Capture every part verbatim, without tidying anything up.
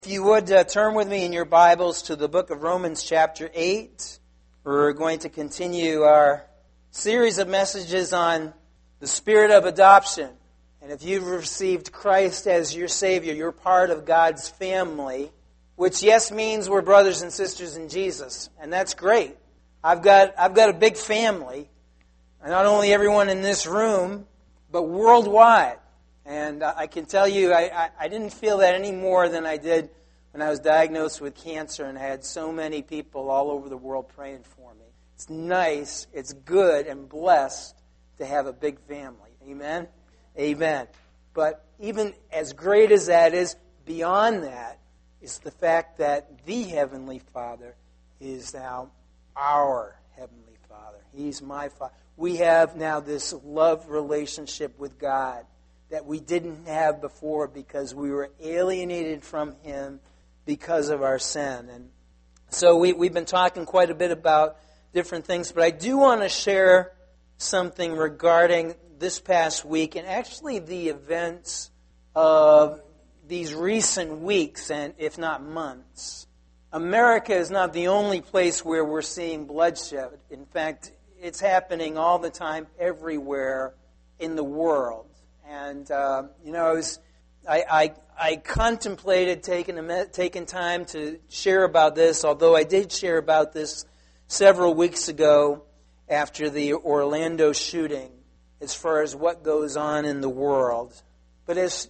If you would uh, turn with me in your Bibles to the book of Romans chapter eight. We're going to continue our series of messages on the spirit of adoption. And if you've received Christ as your Savior, you're part of God's family, which, yes, means we're brothers and sisters in Jesus. And that's great. I've got I've got a big family. And not only everyone in this room, but worldwide. And I can tell you, I, I, I didn't feel that any more than I did when I was diagnosed with cancer and I had so many people all over the world praying for me. It's nice, it's good, and blessed to have a big family. Amen? Amen. But even as great as that is, beyond that is the fact that the Heavenly Father is now our Heavenly Father. He's my Father. We have now this love relationship with God that we didn't have before because we were alienated from Him because of our sin. And so we, we've been talking quite a bit about different things, but I do want to share something regarding this past week and actually the events of these recent weeks and if not months. America is not the only place where we're seeing bloodshed. In fact, it's happening all the time everywhere in the world. And, uh, you know, I, was, I, I, I contemplated taking, a, taking time to share about this, although I did share about this several weeks ago after the Orlando shooting, as far as what goes on in the world. But as,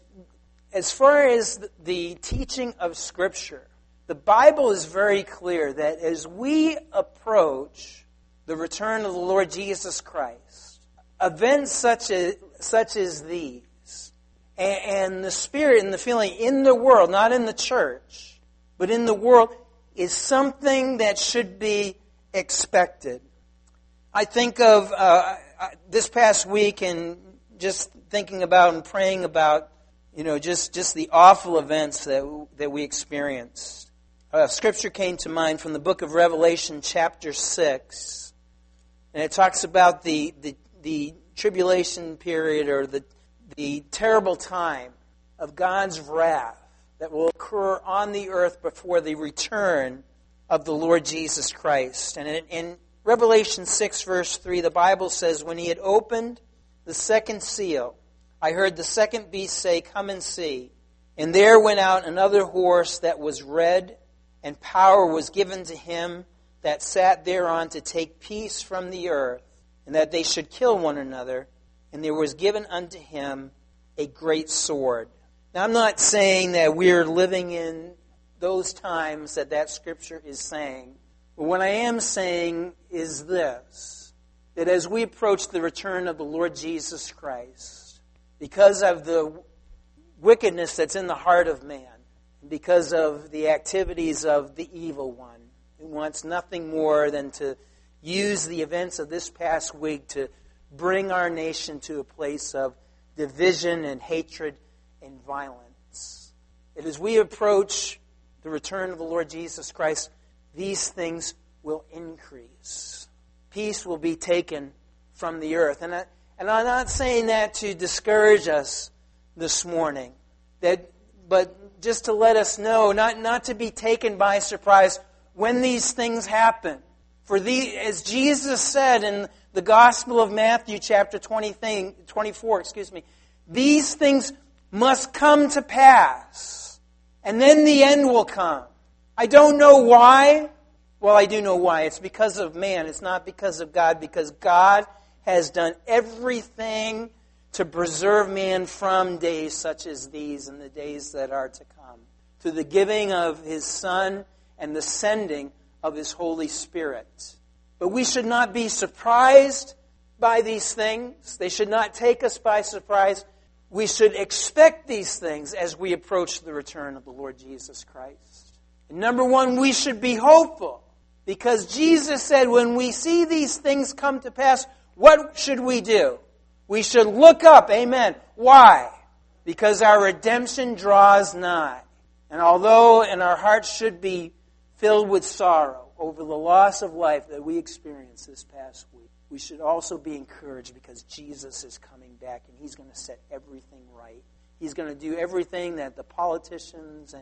as far as the teaching of Scripture, the Bible is very clear that as we approach the return of the Lord Jesus Christ, events such as such as these, and, and the spirit and the feeling in the world, not in the church, but in the world, is something that should be expected. I think of uh, this past week and just thinking about and praying about, you know, just, just the awful events that that we experienced. Uh, scripture came to mind from the book of Revelation, chapter six, and it talks about the the the tribulation period or the the terrible time of God's wrath that will occur on the earth before the return of the Lord Jesus Christ. And in, in Revelation six, verse three, the Bible says, "When he had opened the second seal, I heard the second beast say, 'Come and see.' And there went out another horse that was red, and power was given to him that sat thereon to take peace from the earth, and that they should kill one another. And there was given unto him a great sword." Now, I'm not saying that we're living in those times that that scripture is saying. But what I am saying is this, that as we approach the return of the Lord Jesus Christ, because of the wickedness that's in the heart of man, because of the activities of the evil one, who wants nothing more than to use the events of this past week to bring our nation to a place of division and hatred and violence. And as we approach the return of the Lord Jesus Christ, these things will increase. Peace will be taken from the earth. And, I, and I'm not saying that to discourage us this morning, that, but just to let us know, not, not to be taken by surprise when these things happen. For the, as Jesus said in the Gospel of Matthew, chapter twenty, twenty-four, excuse me, these things must come to pass, and then the end will come. I don't know why. Well, I do know why. It's because of man. It's not because of God, because God has done everything to preserve man from days such as these and the days that are to come, through the giving of His Son and the sending of His Holy Spirit. But we should not be surprised by these things. They should not take us by surprise. We should expect these things as we approach the return of the Lord Jesus Christ. And number one, we should be hopeful, because Jesus said when we see these things come to pass, what should we do? We should look up. Amen. Why? Because our redemption draws nigh. And although in our hearts should be filled with sorrow over the loss of life that we experienced this past week, we should also be encouraged because Jesus is coming back and He's going to set everything right. He's going to do everything that the politicians and,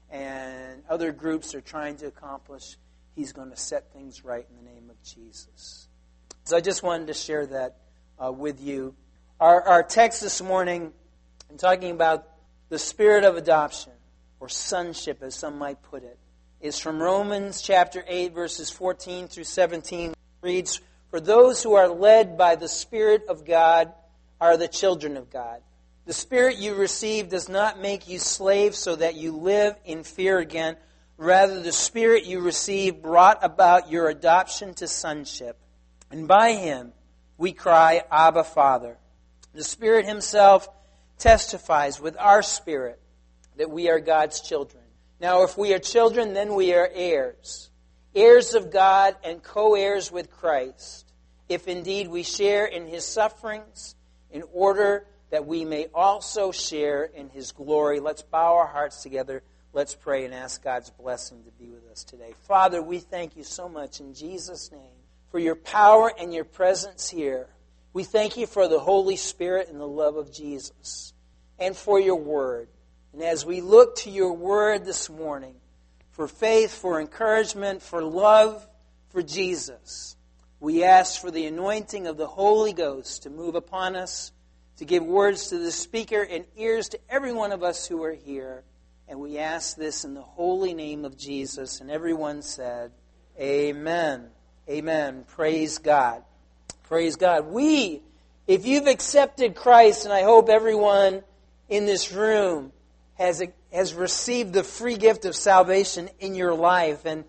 and other groups are trying to accomplish, He's going to set things right in the name of Jesus. So I just wanted to share that uh, with you. Our, our text this morning, I'm talking about the spirit of adoption, or sonship as some might put it, is from Romans chapter eight, verses fourteen through seventeen. It reads, "For those who are led by the Spirit of God are the children of God. The Spirit you received does not make you slaves so that you live in fear again. Rather, the Spirit you received brought about your adoption to sonship. And by Him we cry, Abba, Father. The Spirit Himself testifies with our spirit that we are God's children. Now, if we are children, then we are heirs, heirs of God and co-heirs with Christ, if indeed we share in His sufferings, in order that we may also share in His glory." Let's bow our hearts together. Let's pray and ask God's blessing to be with us today. Father, we thank You so much in Jesus' name for Your power and Your presence here. We thank You for the Holy Spirit and the love of Jesus, and for Your Word. And as we look to Your Word this morning, for faith, for encouragement, for love, for Jesus, we ask for the anointing of the Holy Ghost to move upon us, to give words to the speaker and ears to every one of us who are here. And we ask this in the holy name of Jesus. And everyone said, Amen. Amen. Praise God. Praise God. We, if you've accepted Christ, and I hope everyone in this room has, has received the free gift of salvation in your life, and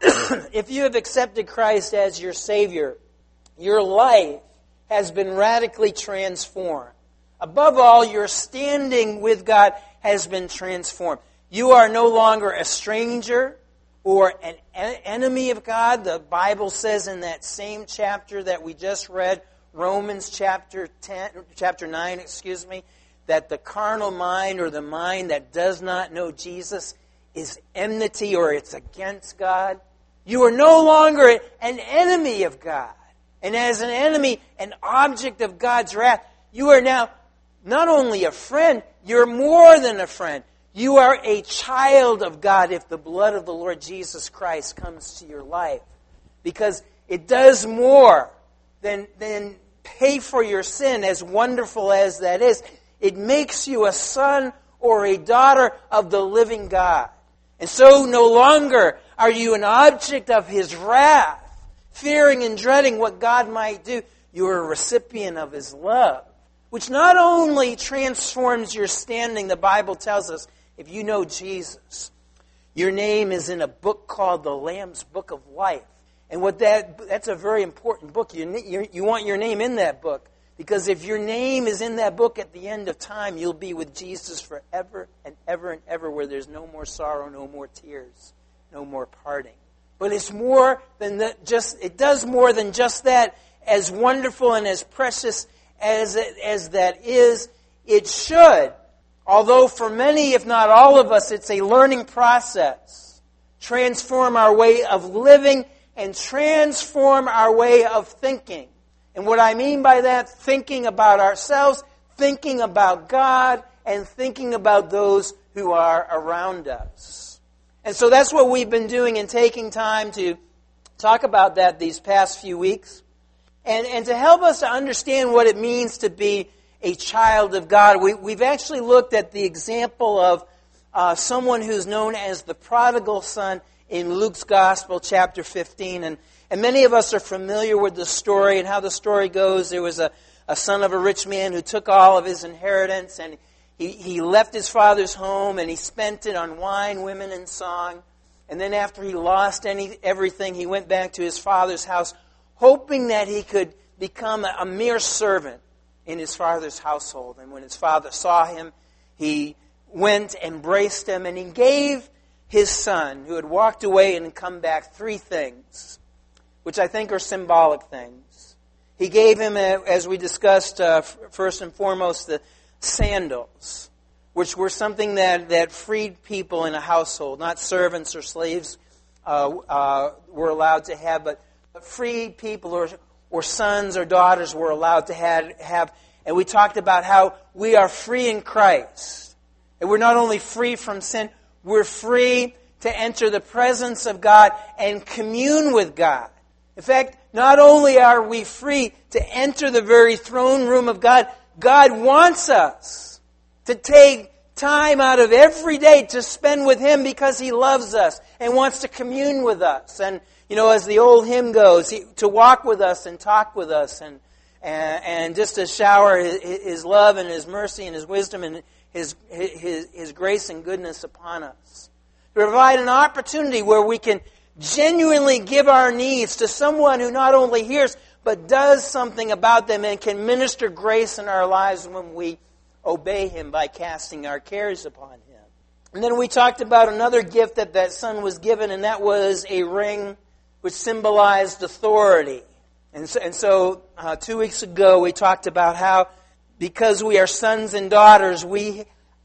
if you have accepted Christ as your Savior, your life has been radically transformed. Above all, your standing with God has been transformed. You are no longer a stranger or an enemy of God. The Bible says in that same chapter that we just read, Romans chapter ten, chapter nine, excuse me, that the carnal mind, or the mind that does not know Jesus, is enmity, or it's against God. You are no longer an enemy of God. And as an enemy, an object of God's wrath, you are now not only a friend, you're more than a friend. You are a child of God if the blood of the Lord Jesus Christ comes to your life. Because it does more than, than pay for your sin, as wonderful as that is. It makes you a son or a daughter of the living God. And so no longer are you an object of His wrath, fearing and dreading what God might do. You are a recipient of His love, which not only transforms your standing, the Bible tells us, if you know Jesus, your name is in a book called the Lamb's Book of Life. And what that that's a very important book. You, you, you want your name in that book, because if your name is in that book at the end of time, you'll be with Jesus forever and ever and ever, where there's no more sorrow, no more tears, no more parting. But it's more than that. Just it does more than just that. As wonderful and as precious as it, as that is, it should, although for many, if not all of us, it's a learning process, transform our way of living and transform our way of thinking. And what I mean by that, thinking about ourselves, thinking about God, and thinking about those who are around us. And so that's what we've been doing and taking time to talk about that these past few weeks. And, and to help us to understand what it means to be a child of God, we, we've actually looked at the example of uh, someone who's known as the prodigal son in Luke's Gospel, chapter fifteen. And, and many of us are familiar with the story and how the story goes. There was a, a son of a rich man who took all of his inheritance, and he, he left his father's home, and he spent it on wine, women, and song. And then after he lost any everything, he went back to his father's house, hoping that he could become a, a mere servant in his father's household. And when his father saw him, he went, embraced him, and he gave his son, who had walked away and come back, three things, which I think are symbolic things. He gave him, as we discussed, uh, first and foremost, the sandals, which were something that, that freed people in a household. Not servants or slaves uh, uh, were allowed to have, but free people or or sons or daughters were allowed to have, have. And we talked about how we are free in Christ. And we're not only free from sin, We're free to enter the presence of God and commune with God. In fact, not only are we free to enter the very throne room of God, God wants us to take time out of every day to spend with Him because He loves us and wants to commune with us. And, you know, as the old hymn goes, he, to walk with us and talk with us and, and, and just to shower his, his love and His mercy and His wisdom and His, His, His grace and goodness upon us. To provide an opportunity where we can genuinely give our needs to someone who not only hears, but does something about them and can minister grace in our lives when we obey Him by casting our cares upon Him. And then we talked about another gift that that son was given, and that was a ring which symbolized authority. And so, and so uh, two weeks ago we talked about how because we are sons and daughters, we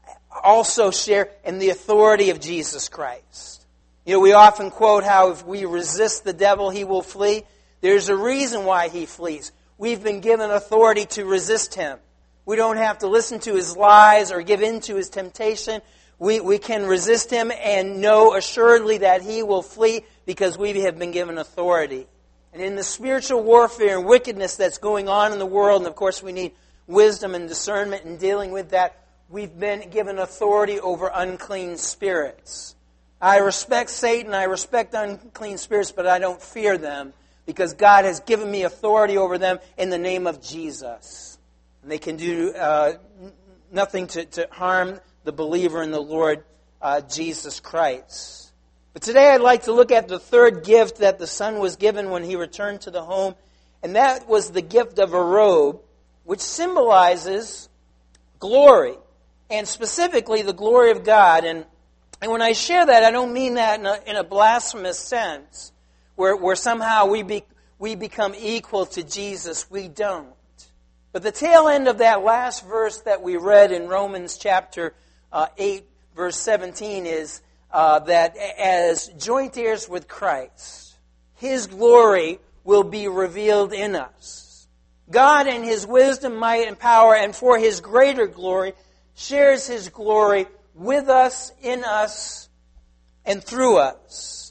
also share in the authority of Jesus Christ. You know, we often quote how if we resist the devil, he will flee. There's a reason why he flees. We've been given authority to resist him. We don't have to listen to his lies or give in to his temptation. We, we can resist him and know assuredly that he will flee because we have been given authority. And in the spiritual warfare and wickedness that's going on in the world, and of course we need wisdom and discernment in dealing with that, we've been given authority over unclean spirits. I respect Satan, I respect unclean spirits, but I don't fear them because God has given me authority over them in the name of Jesus. And they can do uh, nothing to, to harm the believer in the Lord uh, Jesus Christ. But today I'd like to look at the third gift that the son was given when he returned to the home, and that was the gift of a robe, which symbolizes glory, and specifically the glory of God. And And when I share that, I don't mean that in a, in a blasphemous sense, where, where somehow we be, we become equal to Jesus. We don't. But the tail end of that last verse that we read in Romans chapter uh, eight, verse seventeen, is uh, that as joint heirs with Christ, His glory will be revealed in us. God in His wisdom, might, and power, and for His greater glory, shares His glory with us, in us, and through us.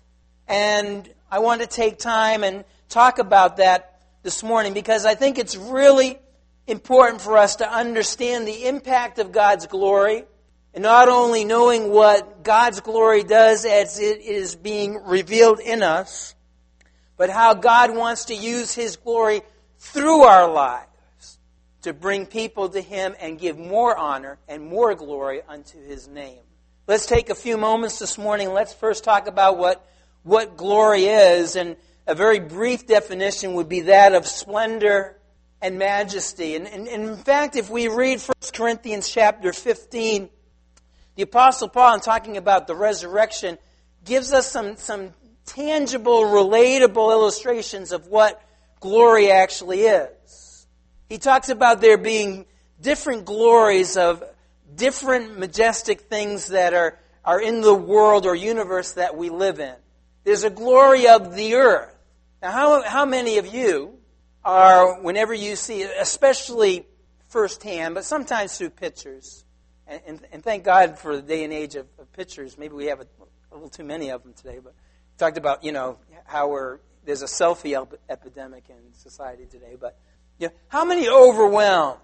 And I want to take time and talk about that this morning because I think it's really important for us to understand the impact of God's glory, and not only knowing what God's glory does as it is being revealed in us, but how God wants to use His glory through our lives to bring people to Him and give more honor and more glory unto His name. Let's take a few moments this morning. Let's first talk about what, what glory is. And a very brief definition would be that of splendor and majesty. And, and, and in fact, if we read First Corinthians chapter fifteen, the Apostle Paul, in talking about the resurrection, gives us some, some tangible, relatable illustrations of what glory actually is. He talks about there being different glories of different majestic things that are, are in the world or universe that we live in. There's a glory of the earth. Now, how, how many of you are, whenever you see it, especially firsthand, but sometimes through pictures, and, and, and thank God for the day and age of, of pictures. Maybe we have a, a little too many of them today, but we talked about, you know, how we're, there's a selfie ep- epidemic in society today, but you know, how many are overwhelmed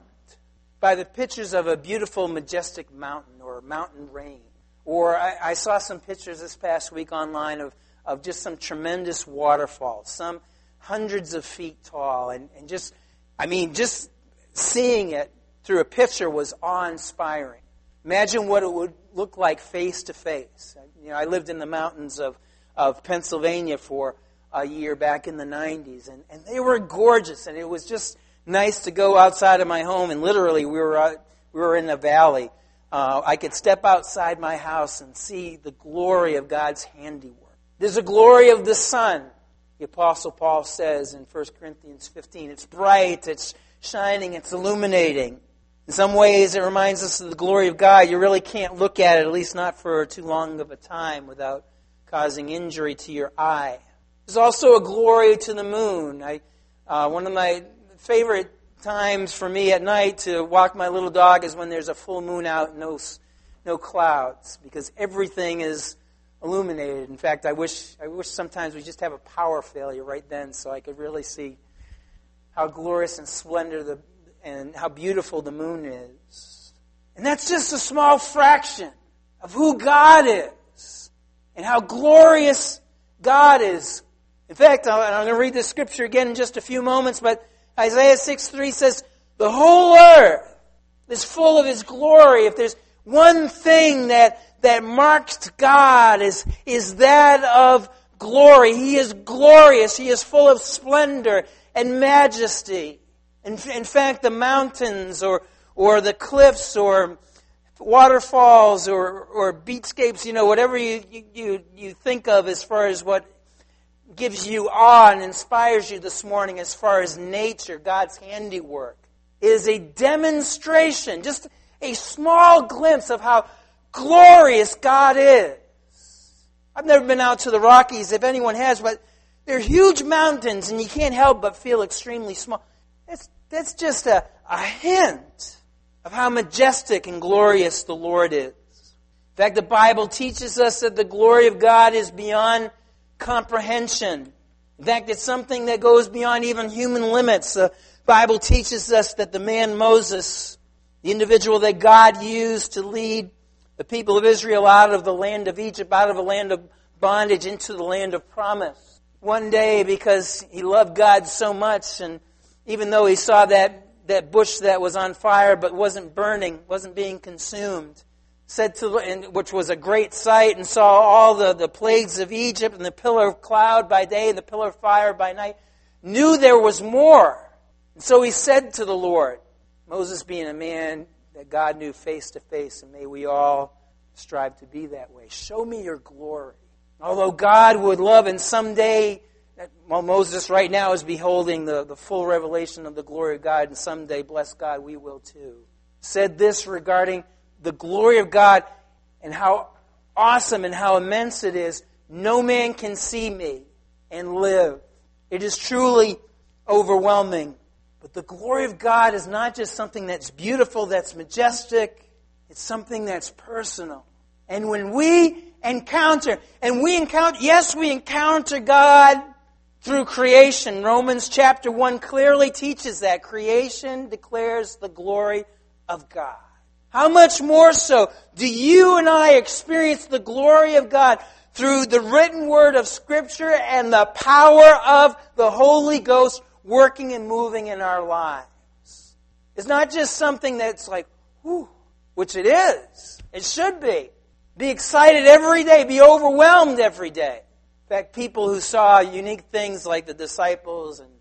by the pictures of a beautiful, majestic mountain or mountain range? Or I, I saw some pictures this past week online of, of just some tremendous waterfalls, some hundreds of feet tall, and, and just, I mean, just seeing it through a picture was awe-inspiring. Imagine what it would look like face to face. You know, I lived in the mountains of, of Pennsylvania for a year back in the nineties, and, and they were gorgeous, and it was just nice to go outside of my home, and literally we were uh, we were in a valley. Uh, I could step outside my house and see the glory of God's handiwork. There's a glory of the sun, the Apostle Paul says in First Corinthians fifteen. It's bright, it's shining, it's illuminating. In some ways, it reminds us of the glory of God. You really can't look at it, at least not for too long of a time, without causing injury to your eye. There's also a glory to the moon. I, uh, one of my favorite times for me at night to walk my little dog is when there's a full moon out, no no clouds, because everything is illuminated. In fact, I wish I wish sometimes we just have a power failure right then so I could really see how glorious and splendor the, and how beautiful the moon is. And that's just a small fraction of who God is and how glorious God is. In fact, I'm going to read this scripture again in just a few moments, but Isaiah six three says, the whole earth is full of His glory. If there's one thing that, that marks God is, is that of glory. He is glorious. He is full of splendor and majesty. In, in fact, the mountains or or the cliffs or waterfalls or, or beachscapes, you know, whatever you, you, you think of as far as what gives you awe and inspires you this morning as far as nature, God's handiwork, is a demonstration, just a small glimpse of how glorious God is. I've never been out to the Rockies, if anyone has, but they're huge mountains and you can't help but feel extremely small. That's, that's just a, a hint of how majestic and glorious the Lord is. In fact, the Bible teaches us that the glory of God is beyond comprehension. In fact, it's something that goes beyond even human limits. The Bible teaches us that the man Moses, the individual that God used to lead the people of Israel out of the land of Egypt, out of a land of bondage into the land of promise, one day, because he loved God so much, and even though he saw that, that bush that was on fire but wasn't burning, wasn't being consumed, said to, which was a great sight, and saw all the, the plagues of Egypt and the pillar of cloud by day and the pillar of fire by night, knew there was more. And so he said to the Lord, Moses being a man that God knew face to face, and may we all strive to be that way, show me your glory. Although God would love, and someday, well, Moses right now is beholding the, the full revelation of the glory of God, and someday, bless God, we will too. Said this regarding the glory of God and how awesome and how immense it is. No man can see me and live. It is truly overwhelming. But the glory of God is not just something that's beautiful, that's majestic. It's something that's personal. And when we encounter, and we encounter, yes, we encounter God through creation. Romans chapter one clearly teaches that. Creation declares the glory of God. How much more so do you and I experience the glory of God through the written word of Scripture and the power of the Holy Ghost working and moving in our lives? It's not just something that's like, whew, which it is. It should be. Be excited every day. Be overwhelmed every day. In fact, people who saw unique things like the disciples and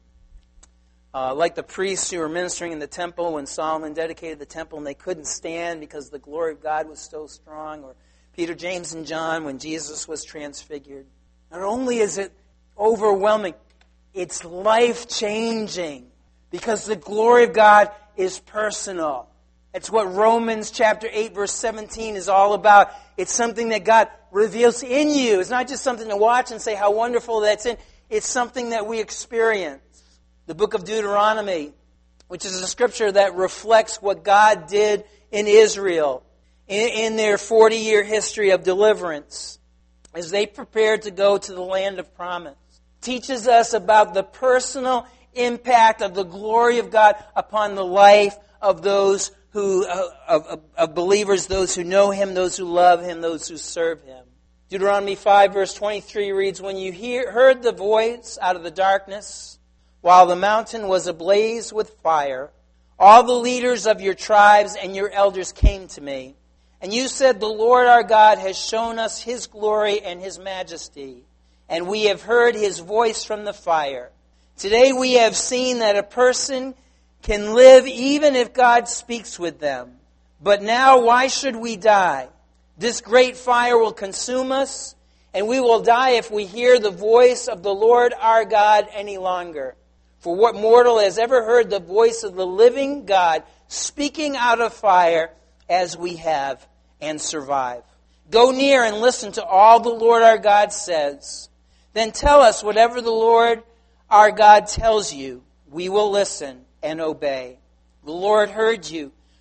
uh, like the priests who were ministering in the temple when Solomon dedicated the temple and they couldn't stand because the glory of God was so strong, or Peter, James, and John when Jesus was transfigured. Not only is it overwhelming, it's life-changing because the glory of God is personal. It's what Romans chapter eight verse seventeen is all about. It's something that God reveals in you. It's not just something to watch and say how wonderful that's in. It's something that we experience. The book of Deuteronomy, which is a scripture that reflects what God did in Israel in, in their forty-year history of deliverance as they prepared to go to the land of promise, teaches us about the personal impact of the glory of God upon the life of those who uh, of, of, of believers, those who know Him, those who love Him, those who serve Him. Deuteronomy five verse twenty-three reads, when you hear, heard the voice out of the darkness, while the mountain was ablaze with fire, all the leaders of your tribes and your elders came to me. And you said, the Lord our God has shown us His glory and His majesty, and we have heard His voice from the fire. Today we have seen that a person can live even if God speaks with them. But now why should we die? This great fire will consume us, and we will die if we hear the voice of the Lord our God any longer. For what mortal has ever heard the voice of the living God speaking out of fire as we have and survive? Go near and listen to all the Lord our God says. Then tell us whatever the Lord our God tells you. We will listen and obey. The Lord heard you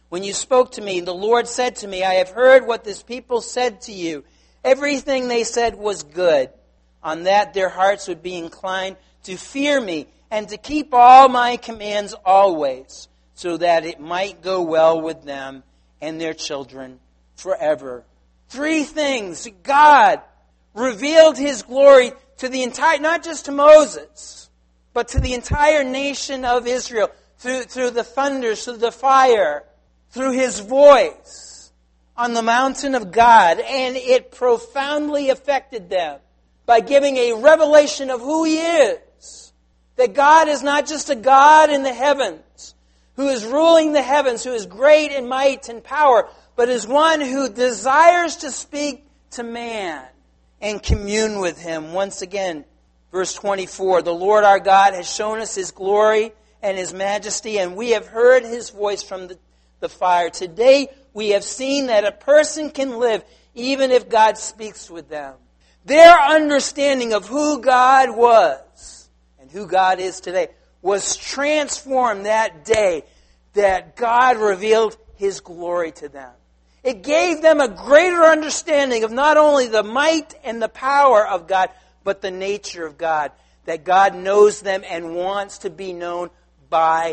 when you spoke to me, the Lord said to me, I have heard what this people said to you. Everything they said was good. On that their hearts would be inclined to fear me and to keep all my commands always, so that it might go well with them and their children forever. Three things. God revealed His glory to the entire, not just to Moses, but to the entire nation of Israel, through, through the thunders, through the fire, through His voice on the mountain of God. And it profoundly affected them by giving a revelation of who He is. That God is not just a God in the heavens, who is ruling the heavens, who is great in might and power, but is one who desires to speak to man and commune with him. Once again, verse twenty-four, the Lord our God has shown us His glory and His majesty, and we have heard His voice from the, the fire. Today we have seen that a person can live even if God speaks with them. Their understanding of who God was and who God is today was transformed that day that God revealed His glory to them. It gave them a greater understanding of not only the might and the power of God, but the nature of God. That God knows them and wants to be known by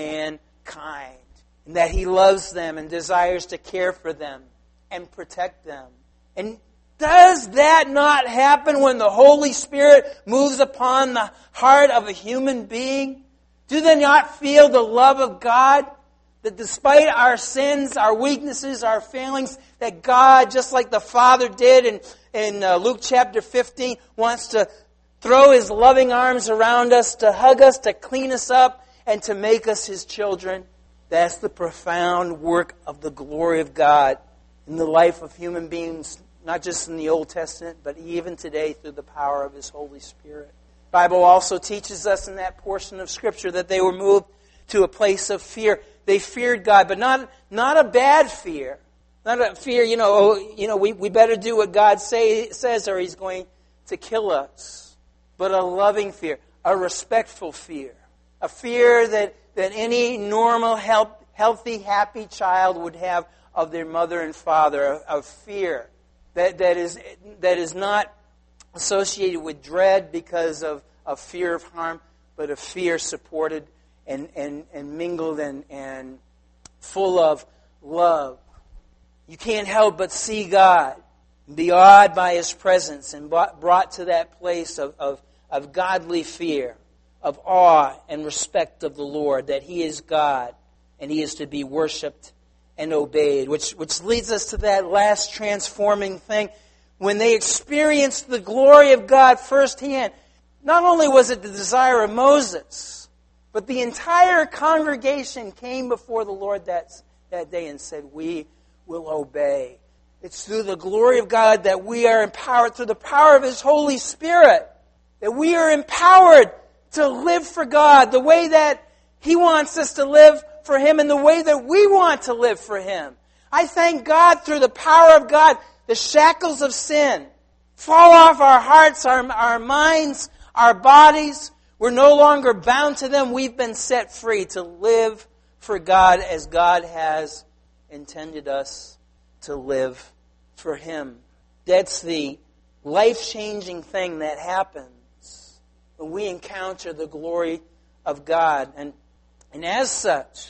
mankind. And that He loves them and desires to care for them and protect them. And does that not happen when the Holy Spirit moves upon the heart of a human being? Do they not feel the love of God? That despite our sins, our weaknesses, our failings, that God, just like the Father did in, in uh, Luke chapter fifteen, wants to throw His loving arms around us, to hug us, to clean us up, and to make us His children. That's the profound work of the glory of God in the life of human beings, not just in the Old Testament, but even today through the power of His Holy Spirit. The Bible also teaches us in that portion of Scripture that they were moved to a place of fear. They feared God, but not not a bad fear. Not a fear, you know, oh, you know, we, we better do what God say, says or He's going to kill us. But a loving fear, a respectful fear. A fear that, that any normal, health, healthy, happy child would have of their mother and father. A, a fear that, that, is, that is not associated with dread because of, of fear of harm, but a fear supported and, and, and mingled and, and full of love. You can't help but see God, be awed by His presence, and brought to that place of, of, of godly fear, of awe and respect of the Lord, that He is God and He is to be worshipped and obeyed. Which, which leads us to that last transforming thing. When they experienced the glory of God firsthand, not only was it the desire of Moses, but the entire congregation came before the Lord that, that day and said, we will obey. It's through the glory of God that we are empowered, through the power of His Holy Spirit, that we are empowered to live for God the way that He wants us to live for Him and the way that we want to live for Him. I thank God through the power of God, the shackles of sin fall off our hearts, our, our minds, our bodies. We're no longer bound to them. We've been set free to live for God as God has intended us to live for Him. That's the life-changing thing that happens when we encounter the glory of God. And, and as such,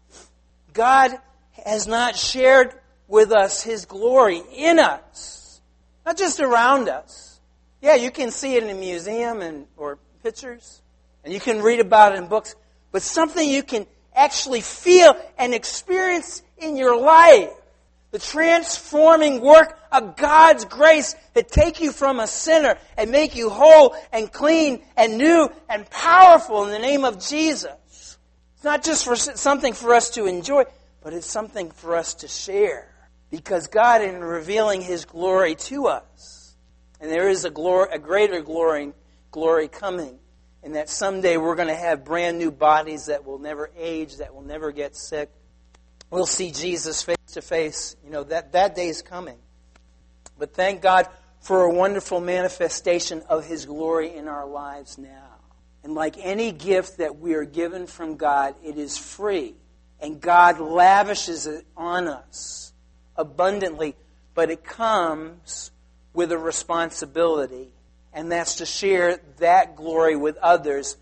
God has not shared with us His glory in us, not just around us. Yeah, you can see it in a museum and or pictures, and you can read about it in books, but something you can actually feel and experience in your life. The transforming work of God's grace that take you from a sinner and make you whole and clean and new and powerful in the name of Jesus. It's not just for something for us to enjoy, but it's something for us to share. Because God, in revealing His glory to us, and there is a, glory, a greater glory, glory coming, and that someday we're going to have brand new bodies that will never age, that will never get sick. We'll see Jesus face to face. You know, that, that day is coming. But thank God for a wonderful manifestation of His glory in our lives now. And like any gift that we are given from God, it is free And God lavishes it on us abundantly, but it comes with a responsibility, and that's to share that glory with others,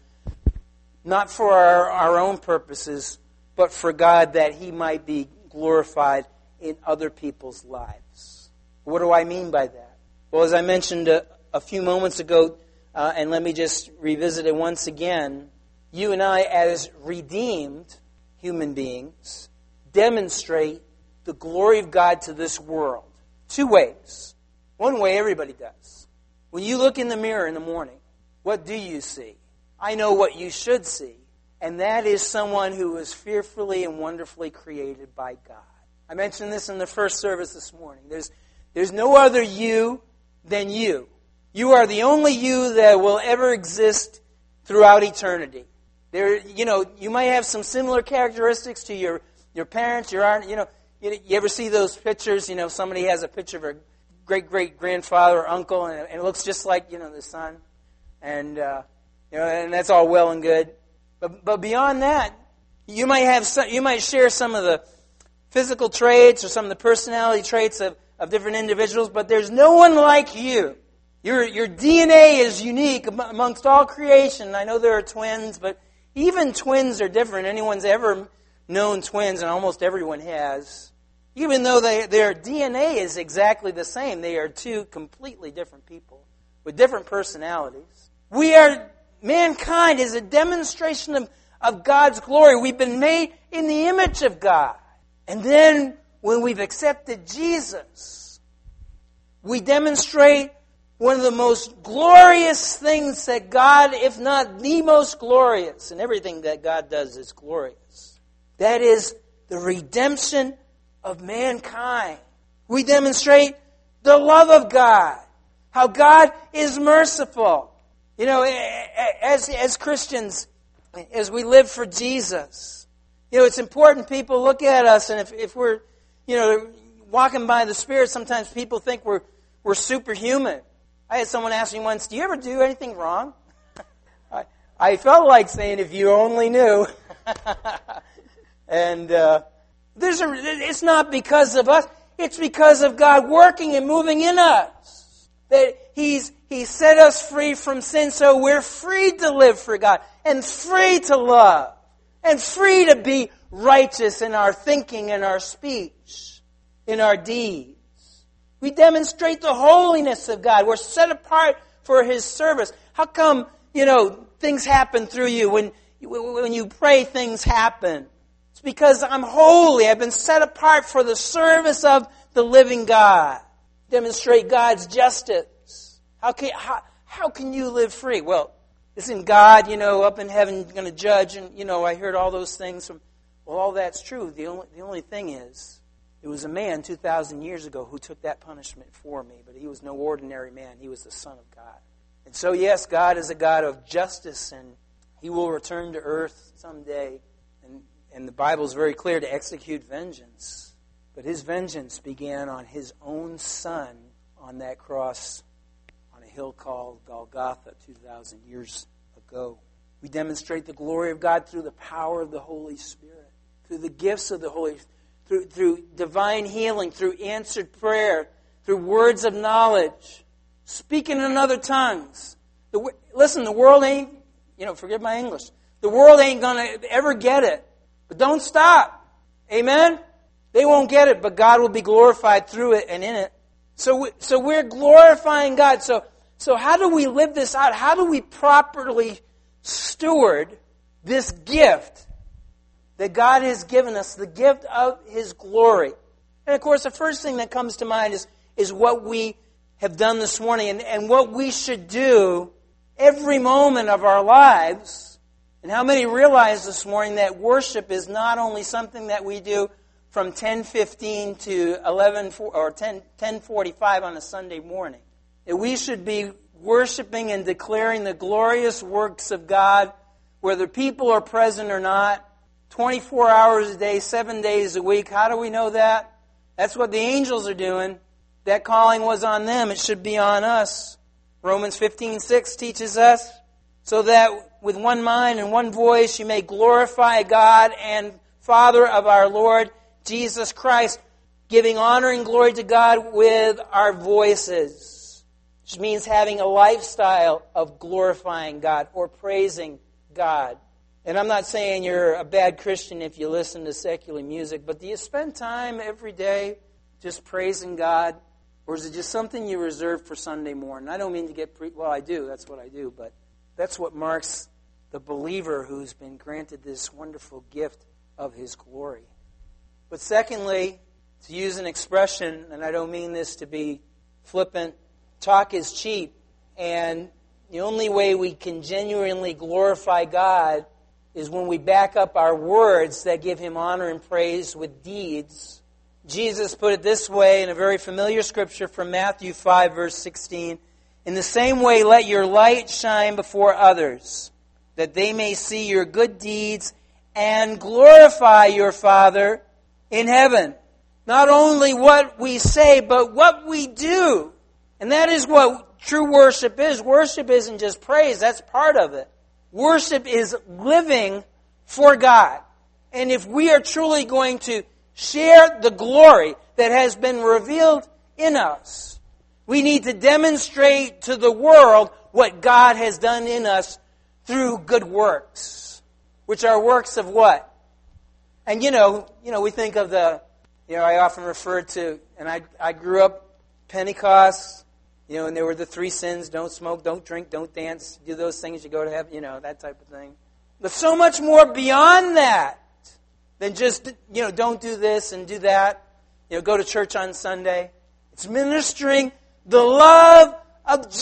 not for our, our own purposes, but for God, that He might be glorified in other people's lives. What do I mean by that? Well, as I mentioned a, a few moments ago, uh, and let me just revisit it once again, you and I, as redeemed human beings, demonstrate the glory of God to this world. Two ways. One way everybody does. When you look in the mirror in the morning, what do you see? I know what you should see, and that is someone who was fearfully and wonderfully created by God. I mentioned this in the first service this morning. There's, there's no other you than you. You are the only you that will ever exist throughout eternity. There, you know, you might have some similar characteristics to your, your parents, your aunt. You know, you, you ever see those pictures? You know, somebody has a picture of a great great grandfather or uncle, and, and it looks just like, you know, the son, and uh, you know, and that's all well and good. But but beyond that, you might have some, you might share some of the physical traits or some of the personality traits of, of different individuals, but there's no one like you. Your your D N A is unique amongst all creation. I know there are twins, but even twins are different. Anyone's ever known twins, and almost everyone has. Even though they, their D N A is exactly the same, they are two completely different people with different personalities. We are, mankind is a demonstration of, of God's glory. We've been made in the image of God. And then when we've accepted Jesus, we demonstrate one of the most glorious things that God, if not the most glorious, and everything that God does is glorious. That is the redemption of mankind. We demonstrate the love of God, how God is merciful. You know, as, as Christians, as we live for Jesus, you know, it's important people look at us, and if, if we're, you know, walking by the Spirit, sometimes people think we're, we're superhuman. I had someone ask me once, do you ever do anything wrong? I, I felt like saying, if you only knew. and uh, there's a, it's not because of us. It's because of God working and moving in us. That He's He set us free from sin, so we're free to live for God, and free to love, and free to be righteous in our thinking, in our speech, in our deeds. We demonstrate the holiness of God. We're set apart for His service. How come, you know, things happen through you? When, when you pray, things happen. It's because I'm holy. I've been set apart for the service of the living God. Demonstrate God's justice. How can, how, how can you live free? Well, isn't God, you know, up in heaven going to judge? And, you know, I heard all those things from, well, all that's true. The only, the only thing is, it was a man two thousand years ago who took that punishment for me, but he was no ordinary man. He was the Son of God. And so, yes, God is a God of justice, and He will return to earth someday. And, and the Bible is very clear to execute vengeance. But His vengeance began on His own Son on that cross on a hill called Golgotha two thousand years ago. We demonstrate the glory of God through the power of the Holy Spirit, through the gifts of the Holy Spirit. Through, through divine healing, through answered prayer, through words of knowledge, speaking in other tongues. The, listen, the world ain't, you know, forgive my English, the world ain't going to ever get it. But don't stop. Amen? They won't get it, but God will be glorified through it and in it. So, we, so we're glorifying God. So, so how do we live this out? How do we properly steward this gift that God has given us, the gift of His glory? And of course, the first thing that comes to mind is, is what we have done this morning, and, and what we should do every moment of our lives. And how many realize this morning that worship is not only something that we do from ten fifteen to eleven or ten forty-five on a Sunday morning. That we should be worshiping and declaring the glorious works of God, whether people are present or not, twenty-four hours a day, seven days a week. How do we know that? That's what the angels are doing. That calling was on them. It should be on us. Romans fifteen six teaches us, so that with one mind and one voice you may glorify God and Father of our Lord Jesus Christ, giving honor and glory to God with our voices, which means having a lifestyle of glorifying God or praising God. And I'm not saying you're a bad Christian if you listen to secular music, but do you spend time every day just praising God? Or is it just something you reserve for Sunday morning? I don't mean to get pre- well, I do. That's what I do. But that's what marks the believer who's been granted this wonderful gift of His glory. But secondly, to use an expression, and I don't mean this to be flippant, talk is cheap. And the only way we can genuinely glorify God is when we back up our words that give Him honor and praise with deeds. Jesus put it this way in a very familiar scripture from Matthew five, verse sixteen. In the same way, let your light shine before others, that they may see your good deeds and glorify your Father in heaven. Not only what we say, but what we do. And that is what true worship is. Worship isn't just praise, that's part of it. Worship is living for God. And if we are truly going to share the glory that has been revealed in us, we need to demonstrate to the world what God has done in us through good works, which are works of what? And you know, you know, we think of the, you know, I often refer to, and I I grew up Pentecost, you know, and there were the three sins: don't smoke, don't drink, don't dance, do those things, you go to heaven, you know, that type of thing. But so much more beyond that than just, you know, don't do this and do that, you know, go to church on Sunday. It's ministering the love of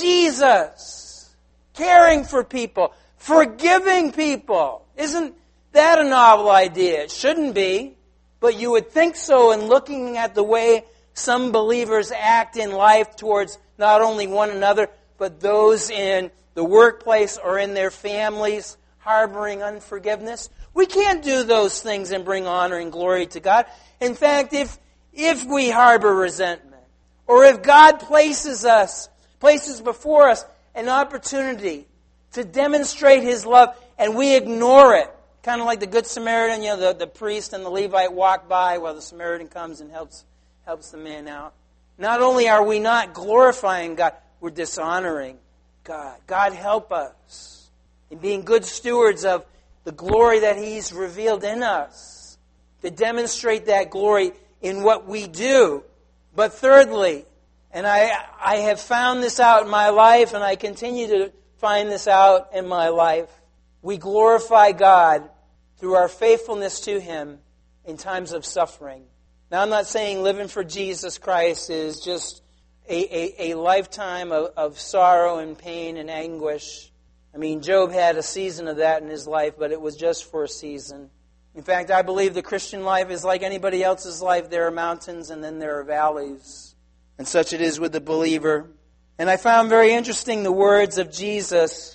Jesus, caring for people, forgiving people. Isn't that a novel idea? It shouldn't be, but you would think so in looking at the way some believers act in life towards not only one another, but those in the workplace or in their families harboring unforgiveness. We can't do those things and bring honor and glory to God. In fact, if if we harbor resentment, or if God places us, places before us an opportunity to demonstrate His love, and we ignore it, kind of like the Good Samaritan, you know, the, the priest and the Levite walk by while the Samaritan comes and helps helps the man out. Not only are we not glorifying God, we're dishonoring God. God help us in being good stewards of the glory that He's revealed in us, to demonstrate that glory in what we do. But thirdly, and I I have found this out in my life, and I continue to find this out in my life, we glorify God through our faithfulness to Him in times of suffering. Now, I'm not saying living for Jesus Christ is just a, a, a lifetime of, of sorrow and pain and anguish. I mean, Job had a season of that in his life, but it was just for a season. In fact, I believe the Christian life is like anybody else's life. There are mountains and then there are valleys. And such it is with the believer. And I found very interesting the words of Jesus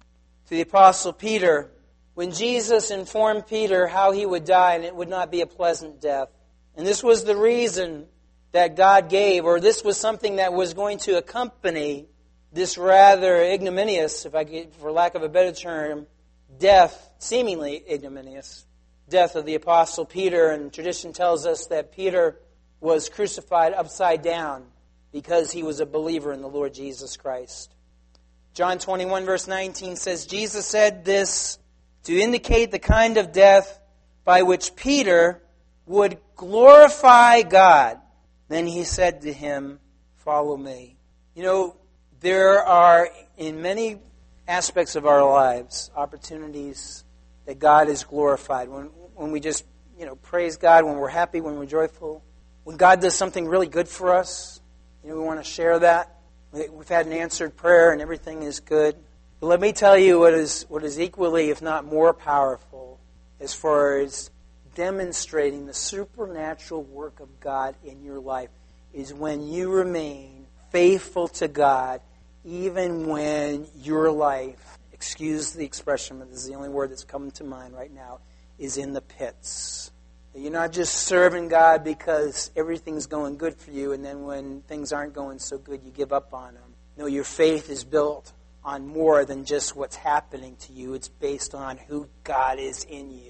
to the Apostle Peter, when Jesus informed Peter how he would die, and it would not be a pleasant death. And this was the reason that God gave, or this was something that was going to accompany this rather ignominious, if I could, for lack of a better term, death, seemingly ignominious, death of the Apostle Peter. And tradition tells us that Peter was crucified upside down because he was a believer in the Lord Jesus Christ. John twenty-one, verse nineteen says, Jesus said this to indicate the kind of death by which Peter would glorify God. Then he said to him, follow me. You know, there are, in many aspects of our lives, opportunities that God is glorified. When, when we just, you know, praise God, when we're happy, when we're joyful. When God does something really good for us, you know, we want to share that. We've had an answered prayer and everything is good. But let me tell you what is what is equally, if not more powerful, as far as demonstrating the supernatural work of God in your life, is when you remain faithful to God, even when your life, excuse the expression, but this is the only word that's coming to mind right now, is in the pits. You're not just serving God because everything's going good for you, and then when things aren't going so good, you give up on Him. No, your faith is built on more than just what's happening to you. It's based on who God is in you, that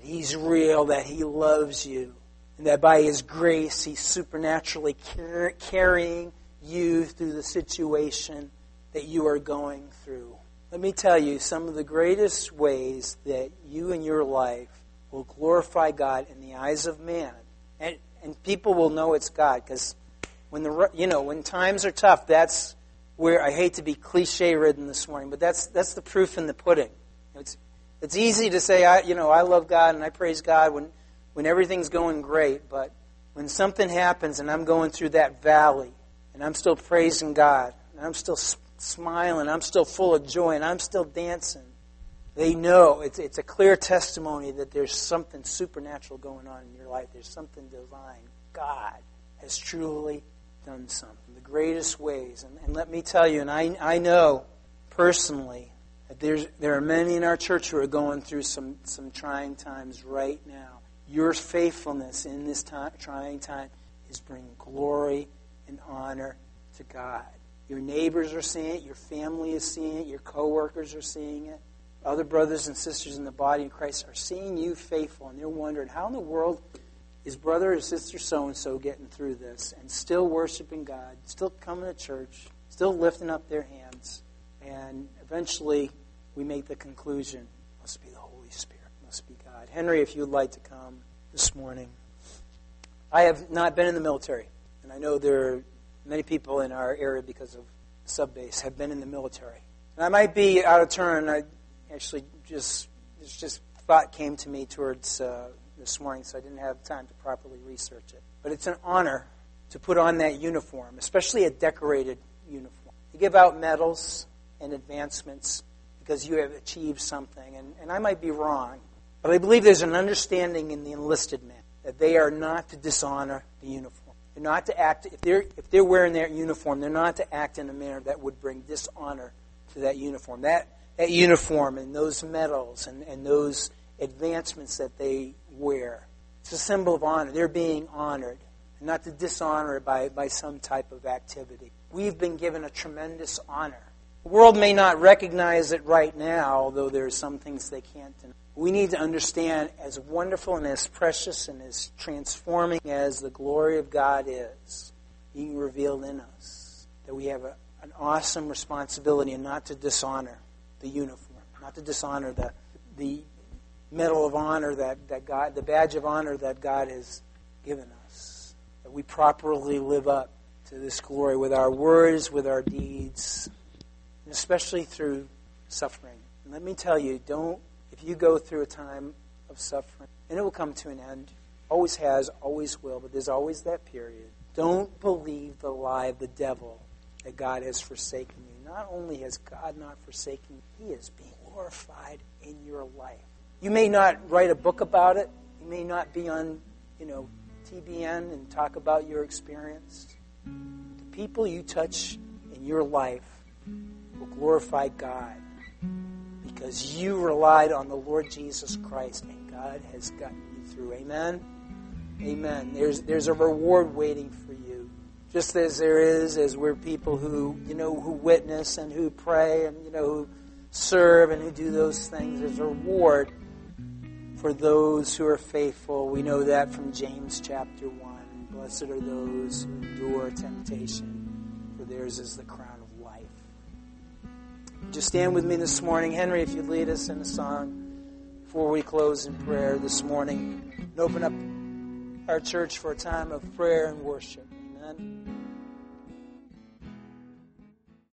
that He's real, that He loves you, and that by His grace He's supernaturally car- carrying you through the situation that you are going through. Let me tell you, some of the greatest ways that you in your life will glorify God in the eyes of man, and, and people will know it's God, because when the you know when times are tough, that's where, I hate to be cliche-ridden this morning, but that's that's the proof in the pudding. It's it's easy to say, I you know I love God and I praise God when when everything's going great, but when something happens and I'm going through that valley and I'm still praising God and I'm still smiling, I'm still full of joy, and I'm still dancing, they know it's it's a clear testimony that there's something supernatural going on in your life. There's something divine. God has truly done something. The greatest ways. And, and let me tell you, and I I know personally that there's there are many in our church who are going through some, some trying times right now. Your faithfulness in this time, trying time is bringing glory and honor to God. Your neighbors are seeing it. Your family is seeing it. Your coworkers are seeing it. Other brothers and sisters in the body of Christ are seeing you faithful, and they're wondering, how in the world is brother or sister so-and-so getting through this and still worshiping God, still coming to church, still lifting up their hands? And eventually we make the conclusion, it must be the Holy Spirit, it must be God. Henry, if you'd like to come this morning. I have not been in the military, and I know there are many people in our area, because of sub-base, have been in the military. And I might be out of turn. I actually just, this just thought came to me towards uh, this morning, so I didn't have time to properly research it. But it's an honor to put on that uniform, especially a decorated uniform. You give out medals and advancements because you have achieved something. And, and I might be wrong, but I believe there's an understanding in the enlisted men that they are not to dishonor the uniform. They're not to act, if they're, if they're wearing their uniform, they're not to act in a manner that would bring dishonor to that uniform. That, that uniform and those medals and, and those advancements that they wear, it's a symbol of honor. They're being honored, and not to dishonor it by, by some type of activity. We've been given a tremendous honor. The world may not recognize it right now, although there are some things they can't deny. We need to understand, as wonderful and as precious and as transforming as the glory of God is being revealed in us, that we have a, an awesome responsibility, and not to dishonor the uniform, not to dishonor the the medal of honor that, that God, the badge of honor that God has given us. That we properly live up to this glory with our words, with our deeds, and especially through suffering. And let me tell you, don't If you go through a time of suffering, and it will come to an end, always has, always will, but there's always that period. Don't believe the lie of the devil that God has forsaken you. Not only has God not forsaken you, He is being glorified in your life. You may not write a book about it. You may not be on, you know, T B N and talk about your experience. The people you touch in your life will glorify God, because you relied on the Lord Jesus Christ, and God has gotten you through. Amen? Amen. There's there's a reward waiting for you. Just as there is, as we're people who, you know, who witness and who pray and, you know, who serve and who do those things. There's a reward for those who are faithful. We know that from James chapter one. Blessed are those who endure temptation, for theirs is the crown of life. Just stand with me this morning. Henry, if you'd lead us in a song before we close in prayer this morning, and open up our church for a time of prayer and worship. Amen.